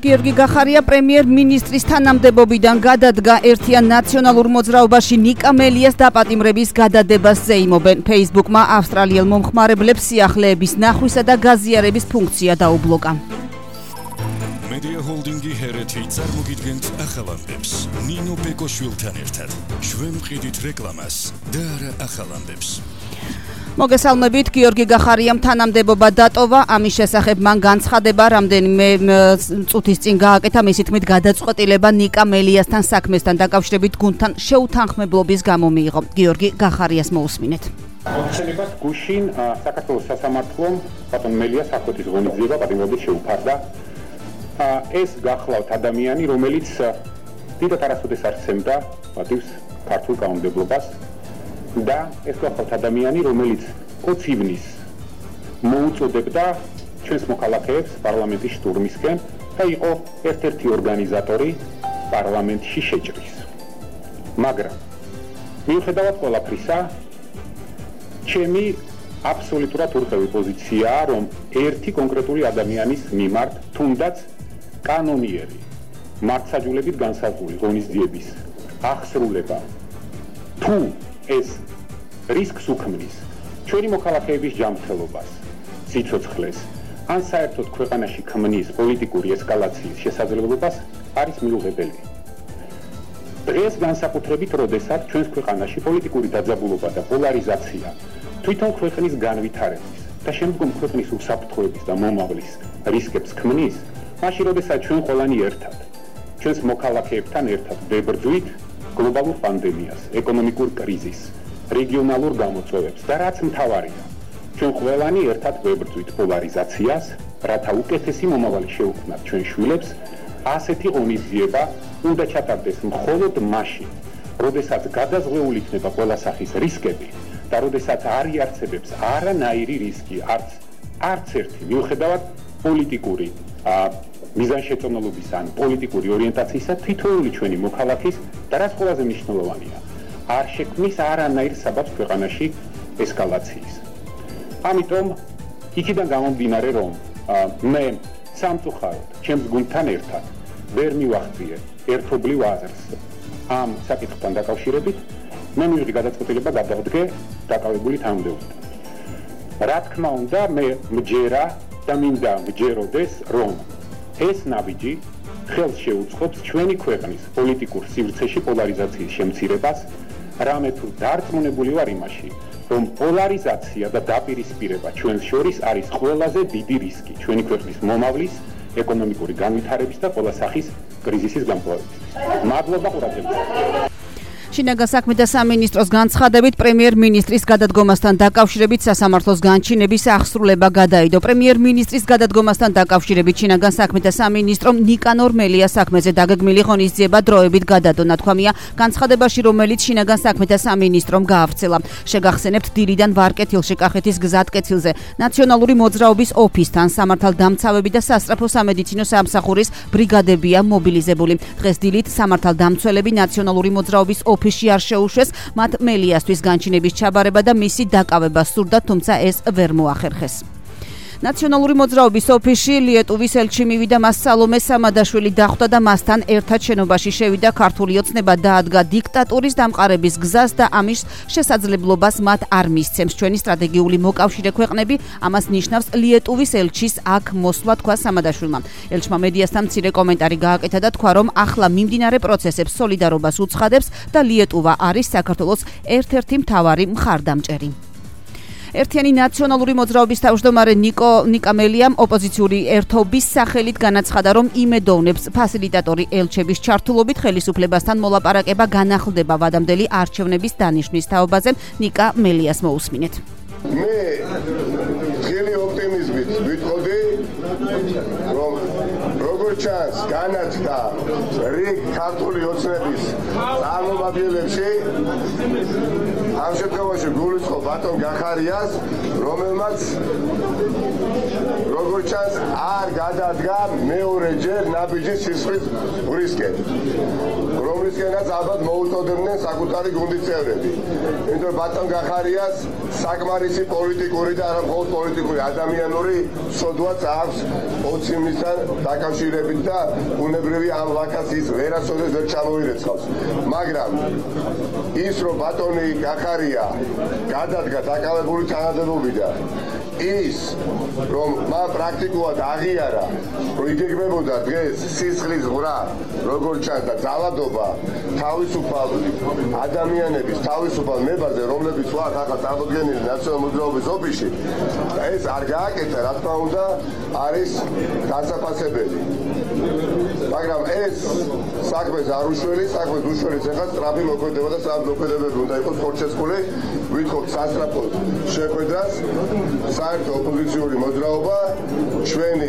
გიორგი გახარია პრემიერ-მინისტრის თანამდებობიდან გადადგა. ერთიან ნაციონალურ მოძრაობაში ნიკა მელიას დაპატიმრების გადადებას ზეიმობენ. Facebook-მა ავსტრალიელ მომხმარებლებს სიახლეების ნახვისა და გაზიარების ფუნქცია დაუბლოკა. Media Holding-ი ჰერეთი წარმოგიდგენთ ახალამდებს. ნინო ბეკოშვილთან ერთად. ჩვენ ვყიდით რეკლამას და არა ახალამდებს. მოგესალმებით, გიორგი გახარიამ თანამდებობა დატოვა. ამის შესახებ მან განცხადება რამდენიმე წუთის წინ გააკეთა. მისი თქმით, გადაწყვეტილება ნიკა მელიასთან საქმესთან დაკავშირებით გუნდთან შეუთანხმებლობის გამო მიიღო. გიორგი გახარიას მოусმინეთ. მოხსენებას გუშინ საქართველოს სასამართლომ ბატონ მელიას ახალგაზრდის ღონისძიება პატიმრობით შეუფარდა. ეს გახლავთ ადამიანი, რომელიც დიდად არასოდეს არ სცემდა პატივს ქართულ კანონმდებლობას და ეს გახლავთ ადამიანი, რომელიც 20 ივნის მოუწოდებდა ჩვენს მოქალაქეებს პარლამენტის შტურმისკენ და იყო ერთ-ერთი ორგანიზატორი პარლამენტში შეჭრის. მაგრამ მიუხედავად ყველაფრისა, ჩემი აბსოლუტურად ურყევი პოზიციაა, რომ ერთი კონკრეტული ადამიანის მიმართ თუნდაც კანონიერი მართსაჯულებით განსაზღვრული ღონისძიების აღსრულება თუ ეს რისკს უქმნის ჩვენი მოქალაქეების ჯანმრთელობას, სიცოცხლეს, ან საერთოდ ქვეყანაში ქმნის პოლიტიკური ესკალაციის შესაძლებლობას, არის მიუღებელი. დღეს განსაკუთრებით, როდესაც ჩვენს ქვეყანაში პოლიტიკური დაძაბულობა და პოლარიზაცია თვითონ ქვეყნის განვითარების და შემდგომ ქვეყნის უსაფრთხოების და მომავლის რისკებს ქმნის, მაშინ როდესაც ჩვენ ყველანი ერთად, ჩვენს მოქალაქეებთან ერთად ვებრძვით გლობალურ პანდემიას, ეკონომიკურ კრიზისს, რეგიონალურ გამოწვევებს და რაც მთავარია, ჩვენ ყველანი ერთად ვებრძვით პოლარიზაციას, რათა უკეთესი მომავალი შეუქმნათ ჩვენ შვილებს, ასეთი ღონისძიება უნდა ჩატარდეს მხოლოდ მაშინ, როდესაც გადაზღვეული იქნება ყველა სახის რისკები და როდესაც არ იარსებებს არანაირი რისკი, არც ერთი, მიუხედავად პოლიტიკური მიზანშეწონილობის ან პოლიტიკური ორიენტაციისა თითოეული ჩვენი მოქალაქის და რაც ყველაზე მნიშვნელოვანია, არ შექმნის არანაირ საბაბს ქვეყანაში ესკალაციის. ამიტომ იქიდან გამომდინარე, რომ მე სამწუხაროდ ჩემს გუნდთან ერთად ვერ მივახციე ერთობლივ აზრს ამ საკითხთან დაკავშირებით, მე მივიღე გადაწყვეტილება გადავდგე დაკავებული თანამდებობიდან. რა თქმა უნდა, მე მჯერა და მინდა მჯეროდეს, რომ ეს ნაბიჯი ხელს შეუწყობს ჩვენი ქვეყნის პოლიტიკურ სივრცეში პოლარიზაციის შემცირებას, რამე თუ დარწმუნებული ვარ იმაში, რომ პოლარიზაცია და დაპირისპირება ჩვენს შორის არის ყველაზე დიდი რისკი ჩვენი ქვეყნის მომავლის, ეკონომიკური განვითარების და ყველა სახის კრიზისის გამკლავებისთვის. მადლობა ყურადღებისთვის. შინაგან საქმეთა სამინისტროს განცხადებით პრემიერ-მინისტრის გადადგომასთან დაკავშირებით სასამართლოს განჩინების აღსრულება გადაიდო. პრემიერ-მინისტრის გადადგომასთან დაკავშირებით შინაგან საქმეთა სამინისტრომ ნიკანორ მელიას საქმეზე დაგეგმილი ღონისძიება დროებით გადადო. ნათქვამია განცხადებაში, რომელიც შინაგან საქმეთა სამინისტრომ გაავრცელა. შეგახსენებთ, დილიდან ვარკეთილში კახეთის გზატკეცილზე ნაციონალური მოძრაობის ოფისთან სამართალდამცავები და სასწრაფო სამედიცინო სამსახურის ბრიგადებია მობილიზებული. დღეს დილით სამართალდამცველები ნაციონალური მოძრაობის ოფისში არ შეუშვეს, მათ მელიასთვის განჩინების ჩაბარება და მისი დაკავება სურდა, თუმცა ეს ვერ მოახერხეს. ნაციონალური მოძრაობის ოფისში ლიეტუვის ელჩი მივიდა, მას სალომე სამადაშვილი დახვდა და მასთან ერთად შენობაში შევიდა. ქართული ოცნება დაადგა დიქტატურის დამყარების გზას და ამის შესაძლებლობას მათ არ მისცემს ჩვენი სტრატეგიული მოკავშირე ქვეყნები. ამას ნიშნავს ლიეტუვის ელჩის აქ მოსვლა, თქვა სამადაშვილმა. ელჩმა მედიასთან მცირე კომენტარი გააკეთა და თქვა, რომ ახლა მიმდინარე პროცესებს სოლიდარობას უცხადებს და ლიეტუვა არის საქართველოს ერთ-ერთი მთავარი მხარდამჭერი. ერთიანი ნაციონალური მოძრაობის თავმჯდომარე ნიკა მელიამ ოპოზიციური ერთობის სახელით განაცხადა, რომ იმედოვნებს ფასილიტატორი ელჩების ჩართულობით ხელისუფლებასთან მოლაპარაკება განახლდება ვადამდელი არჩევნების დანიშვნის თაობაზე. ნიკა მელიას მოусმინეთ. მე ძლიერი ოპტიმიზმით ვიტყოდი, რომ როგორც ჩანს განაჩნდა რიგ ქართული ოცნების წარმომადგენლებში, ამ შემთხვევაში გულისხმობ ბატონ გახარიას, რომელმაც როგორც ჩანს არ გადადგა მეორეჯერ ნაბიჯის სისხლის ბრისკენ, რომლისკენაც ალბათ მოუწოდებდნენ საკუთარი გუნდის წევრები. იმიტომ ბატონ გახარიას საკმარისი პოლიტიკური და არა მხოლოდ პოლიტიკური ადამიანური სოდვაც აქვს 20 ივნისთან დაკავშირებით და უნებრივი ამ ლაკას ის ვერასოდეს ვერ ჩამოირეცხავს. მაგრამ ის რომ ბატონი გახარია გადადგა დაკავებული თანამდებობიდან, ის რომ მან პრაქტიკულად აღიარა, რომ იგეგმებოდა დღეს სისხლის ღვრა, როგორც ჩანს და ძალადობა თავისუფალი ადამიანების თავისუფალ ნებაზე, რომლებიც ვართ ახლა წარმოდგენილი ნაციონალური მოძრაობის ოფისში, და ეს არ გააკეთა, რა თქმა უნდა, არის დასაფასებელი. მაგრამ ეს საქმეს არ უშველის, საქმეს უშველის ეხლა სწრაფი მოქმედება და სწრაფი მოქმედებები უნდა იყოს ხორცესკული, ვითხოვთ სასწრაფო შეხვედრას, საერთო ოპოზიციური მოძრაობა ჩვენი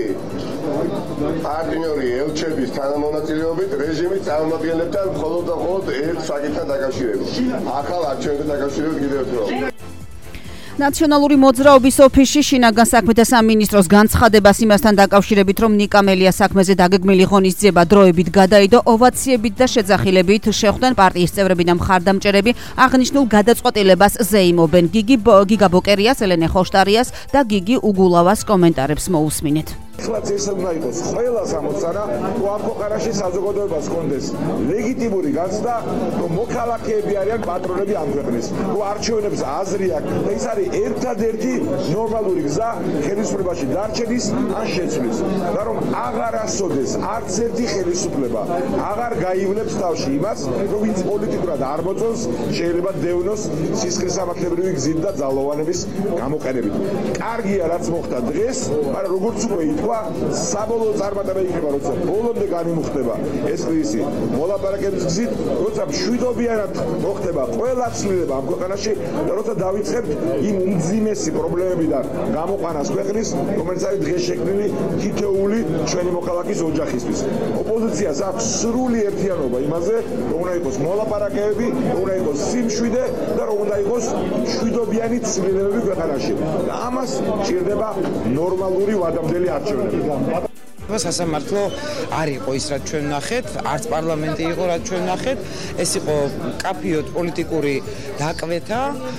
პარტნიორი ელჩების თანამონაწილეობით რეჟიმის წარმომადგენლებთან მხოლოდ და მხოლოდ ერთ საკითხთან დაკავშირებით. ახალ არჩევნებთან დაკავშირებით კიდევ ერთხელ. ნაციონალური მოძრაობის ოფისში შინაგან საქმეთა სამინისტროს განცხადებას იმასთან დაკავშირებით, რომ ნიკამელია საქმეზე დაგეგმილი ღონისძიება დროებით გადაიდო, ოვაციებით და შეძახილებით შეხვდნენ პარტიის წევრები და მხარდამჭერები, აღნიშნულ გადაწყვეტილებას ზეიმობენ. გიგა ბოკერიას, ელენე ხოშტარიას და გიგი უგულავას კომენტარებს მოусმინეთ. ეხლაც ეს უნდა იყოს ყველა სამოცანა, რომ ამ ქვეყანაში საზოგადოებას ჰქონდეს ლეგიტიმური განცდა, რომ მოქალაქეები არიან პატრონები ამ ქვეყნის, რომ არჩევნებს აზრი აქვს და ის არის ერთადერთი ნორმალური გზა ხელისუფლებაში დარჩენის ან შეცვლის და რომ აღარასოდეს არც ერთი ხელისუფლება აღარ გაივლებს თავში იმას, რომ ვინც პოლიტიკურად არ მოწონს, შეიძლება დევნოს სისხლისამართლებრივი გზით და ძალოვანების გამოყენებით. კარგია რაც მოხდა დღეს, მაგრამ როგორც უკვე ითქვა, საბოლოო წარმატება იქნება, როცა ბოლომდე განიმუხტება ეს კრიზისი მოლაპარაკების გზით, როცა მშვიდობიანად მოხდება ყველა ცვლილება ამ ქვეყანაში და როცა დავიწყებთ იმ უმძიმესი პრობლემებიდან გამოყვანას ქვეყნის, რომელიც არის დღეს შექმნილი თითოეული ჩვენი მოქალაქის ოჯახისთვის. ოპოზიციას აქვს სრული ერთიანობა იმაზე, რომ უნდა იყოს მოლაპარაკებები, რომ უნდა იყოს სიმშვიდე და რომ უნდა იყოს მშვიდობიანი ცვლილებები ქვეყანაში. და ამას ჭირდება ნორმალური ვადამდელი არჩევნები. სასამართლო არ იყო ის, რაც ჩვენ ვნახეთ, არც პარლამენტი იყო, რაც ჩვენ ვნახეთ, ეს იყო კაფიოდ პოლიტიკური დაკვეთა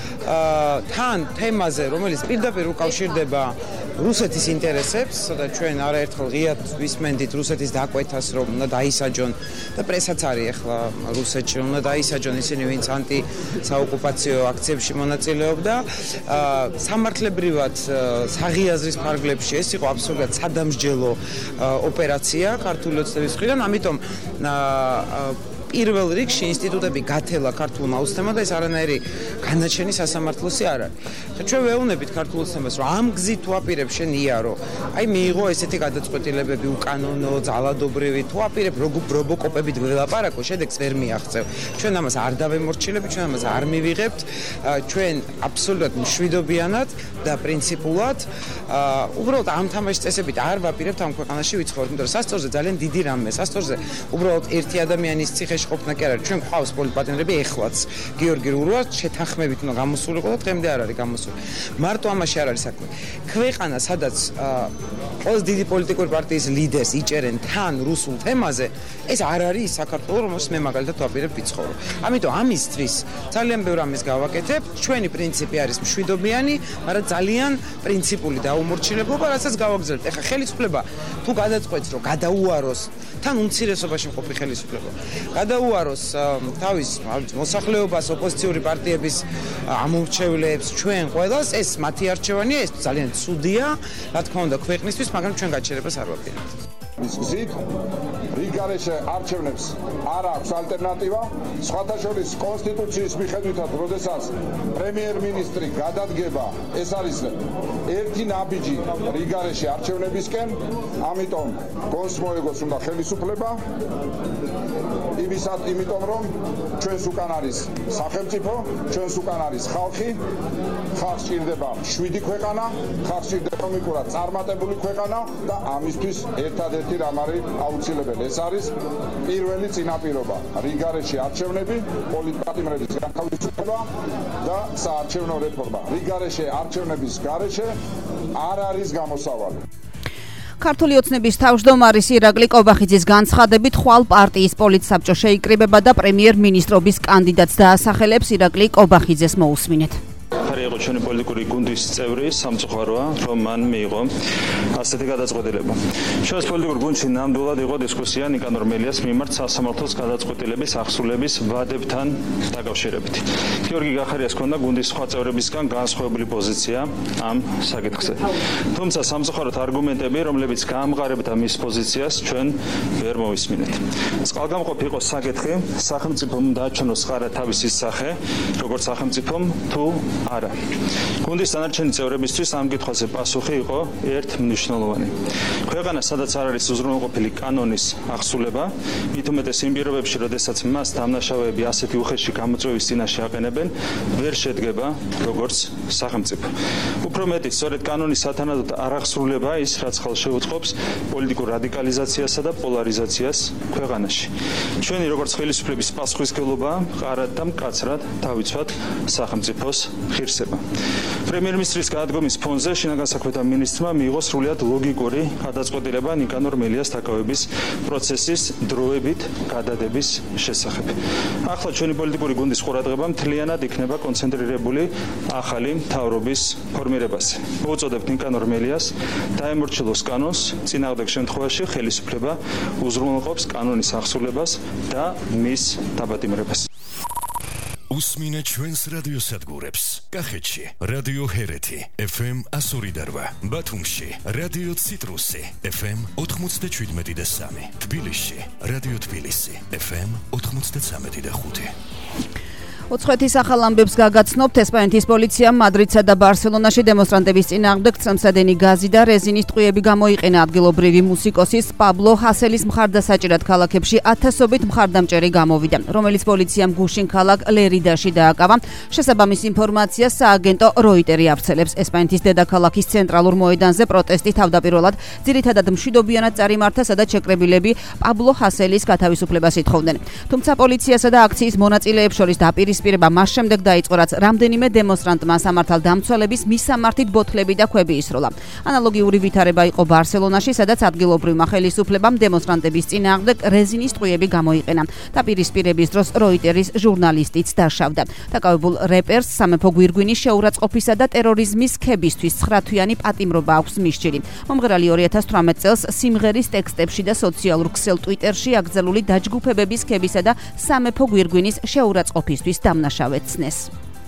თან თემაზე, რომელიც პირდაპირ უკავშირდება რუსეთის ინტერესებს და ჩვენ არაერთხელ ღიად ვისმენდით რუსეთის დაკვეთას, რომ უნდა დაისაჯონ და პრესაც არის ახლა რუსეთში, რომ უნდა დაისაჯონ ისინი, ვინც ანტისაოკუპაციო აქციებში მონაწილეობდა. სამართლებრივად საღიაზრის ფარგლებში ეს იყო აბსოლუტურად სადამსჯელო ოპერაცია ქართული ოცნების მხრიდან, ამიტომ პირველ რიგში ინსტიტუტები გათელა ქართულმა ოცნებამ და ეს არანაირი განაჩენი სასამართლოსი არ არის. ჩვენ ვეუბნებით ქართულ ოცნებას, რომ ამ გზით თუ აპირებ შენ იარო, აი მიიღო ესეთი გადაწყვეტილებები უკანონო, ძალადობრივი, თუ აპირებ რობოკოპებით ველაპარაკო, შედეგს ვერ მიაღწევ. ჩვენ ამას არ დავემორჩილებით, ჩვენ ამას არ მივიღებთ, ჩვენ აბსოლუტურად მშვიდობიანად და პრინციპულად უბრალოდ ამ თამაშის წესებით არ ვაპირებთ ამ ქვეყანაში ვიცხოვროთ, იმიტომ რომ სასწორზე ძალიან დიდი რამე, სასწორზე უბრალოდ ერთი ადამიანის ციხეში ყოფნა კი არ არის, ჩვენ გვყავს პოლიტპატიმრები ეხლაც, გიორგი რურვა შეთანხმებით უნდა გამოსულიყო და დღემდე არ არის გამოსული. მარტო ამაში არ არის საქმე. ქვეყანა, სადაც ყველაზე დიდი პოლიტიკური პარტიის ლიდერს იჭერენ თან რუსულ თემაზე, ეს არ არის საქართველო, რომელშიც მე მაგალითად ვაპირებ ვიცხოვრო. ამიტომ ამისთვის ძალიან ბევრ ამას გავაკეთებ. ჩვენი პრინციპი არის მშვიდობიანი, მაგრამ ძალიან პრინციპული დაუმორჩილებობა, რასაც გავაგზავნებთ. ეხლა ხელისუფლება თუ გადაწყვეტს, რომ გადაუაროს თან უმცირესობაში მყოფი ხელისუფლება, გადაუაროს თავის მოსახლეობას, ოპოზიციური პარტიების ამორჩევლებს, ჩვენ ყველას, ეს მათი არჩევანია, ეს ძალიან ცუდია, რა თქმა უნდა, ქვეყნისთვის, მაგრამ ჩვენ გაჩერებას არ ვაპირებთ. გზით რიგარეშე არჩევნებს არ აქვს ალტერნატივა. სხვათა შორის კონსტიტუციის მიხედვითაც, როდესაც პრემიერ-მინისტრი გადადგება, ეს არის ერთი ნაბიჯი რიგარეშე არჩევნებისკენ, ამიტომ კონს მოეგოს უნდა ხელისუფლება იმიტომ რომ ჩვენს უკან არის სახელმწიფო, ჩვენს უკან არის ხალხი, ხალხს სჭირდება შვიდი ქვეყანა, ხალხს სჭირდება ეკონომიკურად წარმატებული ქვეყანა და ამისთვის ერთადერთი რამ არის აუცილებელი. ეს არის პირველი წინაპირობა. რიგარეში არჩევნები, პოლიტპატიმრების განთავისუფლება და საარჩევნო რეფორმა. რიგარეში არჩევნების გარეშე არ არის გამოსავალი. ქართული ოცნების თავმჯდომარის ირაკლი კობახიძის განცხადებით ხვალ პარტიის პოლიტსაბჭო შეიკრიბება და პრემიერ-მინისტრობის კანდიდატს დაასახელებს. ირაკლი კობახიძეს მოусმინეთ. იყო ჩვენი პოლიტიკური გუნდის წევრი სამწუხაროა, რომ მან მიიღო ასეთი გადაწყვეტილება. ჩვენს პოლიტიკურ გუნდში ნამდვილად იყო დისკუსია ნიკანორ მელიას მიმართ სასამართლოს გადაწყვეტილების ახსნილების ვადებთან დაკავშირებით. გიორგი გახარიას ჰქონდა გუნდის სხვა წევრებისგან განსხვავებული პოზიცია ამ საკითხზე. თუმცა სამწუხაროდ არგუმენტები, რომლებიც გაამყარებდა მის პოზიციას, ჩვენ ვერ მოვისმინეთ. წყალგამყოფი იყო საკითხი, სახელმწიფომ დააჩვენოს ყარა თავისი სახე, როგორც სახელმწიფომ თუ არა. გუნდის დანარჩენი წევრებისთვის ამ კითხვაზე პასუხი იყო ერთმნიშვნელოვანი. ქვეყანა, სადაც არ არის უზრუნველყოფილი კანონის ახსულება, მით უმეტეს იმ პირობებში, როდესაც მას დამნაშავეები ასეთი უხეში გამოწვევის წინაშე აყენებენ, ვერ შედგება როგორც სახელმწიფო. უფრო მეტი, სწორედ კანონის სათანადოდ არ ახსრულება ის, რაც ხალხს შეუწყობს პოლიტიკურ რადიკალიზაციასა და პოლარიზაციას ქვეყანაში. ჩვენი როგორც ხელისუფლების პასუხისმგებლობა ყარად და მკაცრად დავიცვათ სახელმწიფოს ღირსება. პრემიერ-მინისტრის გადადგომის ფონზე შინაგან საქმეთა მინისტრმა მიიღო სრულიად ლოგიკური გადაწყვეტილება ნიკანორ მელიას დაკავების პროცესის დროებით გადადების შესახებ. ახლა ჩვენი პოლიტიკური გუნდის ყურადღება მთლიანად იქნება კონცენტრირებული ახალი მთავრობის ფორმირებაზე. მოვუწოდებთ ნიკანორ მელიას დაემორჩილოს კანონს, წინააღმდეგ შემთხვევაში ხელისუფლება უზრუნველყოფს კანონის ახსულებას და მის დაბადიმრებას. უსმინე ჩვენს რადიოსადგურებს. კახეთში რადიო ჰერეთი FM 102.8, ბათუმში რადიო ციტრუსი FM 97.3, თბილისში რადიო თბილისი FM 93.5. ოცხეთის ახალ ამბებს გაგაცნობთ. ესპანეთის პოლიციამ მადრიდსა და ბარსელონაში დემონსტრანტების წინააღმდეგ წრემსადენი გაზი და რეზინის ტყვიები გამოიყენა. ადგილობრივი მუსიკოსის პაბლო ჰასელის მხარდასაჭირად ქალაქებში ათასობით მხარდამჭერი გამოვიდა, რომელიც პოლიციამ გუშინ ქალაქ ლერიდაში დააკავა. შესაბამის ინფორმაციას სააგენტო როიტერი ავრცელებს. ესპანეთის დედაქალაქის ცენტრალურ მოედანზე პროტესტი თავდაპირველად ძირითადად მშვიდობიანად წარიმართა, სადაც შეკრებილები პაბლო ჰასელის გათავისუფლებას ითხოვდნენ. თუმცა პოლიციასა და აქციის მონაწილეებს შორის პირისპირება მას შემდეგ დაიწყო, რაც რამდენიმე დემონსტრანტმა სამართალდამცველების მისამართით ბოთლები და ქვები ისროლა. ანალოგიური ვითარება იყო ბარსელონაში, სადაც ადგილობრივმა ხელისუფლებამ დემონსტრანტების წინააღმდეგ რეზინის ტყვიები გამოიყენა. დაპირისპირების დროს როიტერის ჟურნალისტიც დაშავდა. დაკავებულ რეპერს სამეფო გვირგვინის შეურაცხყოფისა და ტერორიზმის ქებისთვის 9 თვიანი პატიმრობა აქვს მისჯილი. მომღერალი 2018 წელს სიმღერის ტექსტებში და სოციალურ ქსელ ტვიტერში აკრძალული დაჯგუფებების ქებისა და სამეფო გვირგვინის შეურაცხყოფისთვის დამნაშავედ ცნეს.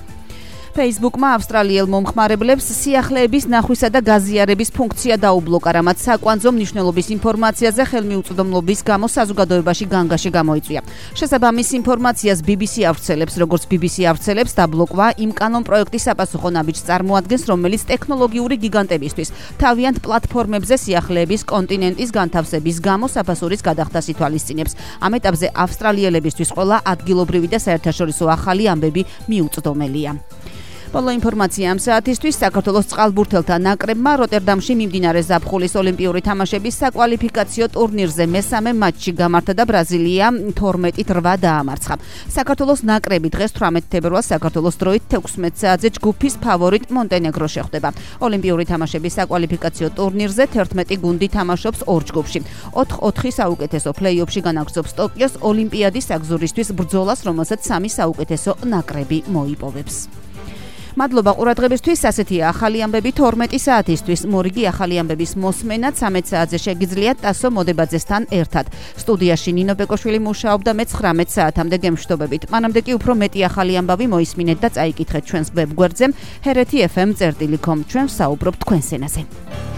Facebook-მა ავსტრალიელ მომხმარებლებს სიახლეების ნახვისა და გაზიარების ფუნქცია დაუბლოკა, რამაც საკვანძო მნიშვნელობის ინფორმაციაზე ხელმიუწვდომობის გამო საზოგადოებაში განგაში გამოიწვია. შესაბამის ინფორმაციას BBC ავრცელებს, როგორც BBC ავრცელებს, დაბლოკვა იმ კანონ პროექტის საპასუხო ნაბიჯს წარმოადგენს, რომელიც ტექნოლოგიური გიგანტებისთვის თავიანთ პლატფორმებზე სიახლეების კონტინენტის განთავსების გამო საფასურის გადახდას ითვალისწინებს. ამ ეტაპზე ავსტრალიელებისთვის ყველა ადგილობრივი და საერთაშორისო ახალი ამბები მიუწვდომელია. ბოლო ინფორმაცია ამ საათისთვის. საქართველოს წყალბურთელთა ნაკრებმა როტერდამში მიმდინარე ზაფხულის ოლიმპიური თამაშების საკვალიფიკაციო ტურნირზე მესამე მატჩი გამართა და ბრაზილია 12-8 დაამარცხა. საქართველოს ნაკრები დღეს 18 თებერვალს საქართველოს დროით 16 საათზე ჯგუფის ფავორიტ მონტენეგრო შეხვდება. ოლიმპიური თამაშების საკვალიფიკაციო ტურნირზე 11 გუნდი თამაშობს ორ ჯგუფში. 4-4 საუკეთესო პლეი-ოფში განაგრძობს ტოკიოს ოლიმპიადის აგზურისთვის ბრძოლას, რომელსაც 3 საუკეთესო ნაკრები მოიპოვებს. მადლობა ყურადღებისთვის. ასეთია ახალი ამბები 12 საათისთვის. მორიგი ახალი ამბების მოსმენა 13 საათზე შეგიძლიათ ტასო მოდებაძესთან ერთად. სტუდიაში ნინო ბეკოშვილი მუშაობდა, მე 19 საათამდე გემშვიდობებით. მანამდე კი უფრო მეტი ახალი ამბავი მოისმინეთ და წაიკითხეთ ჩვენს ვებგვერდზე hereti.fm.com. ჩვენ ვსაუბრობთ თქვენს ენაზე.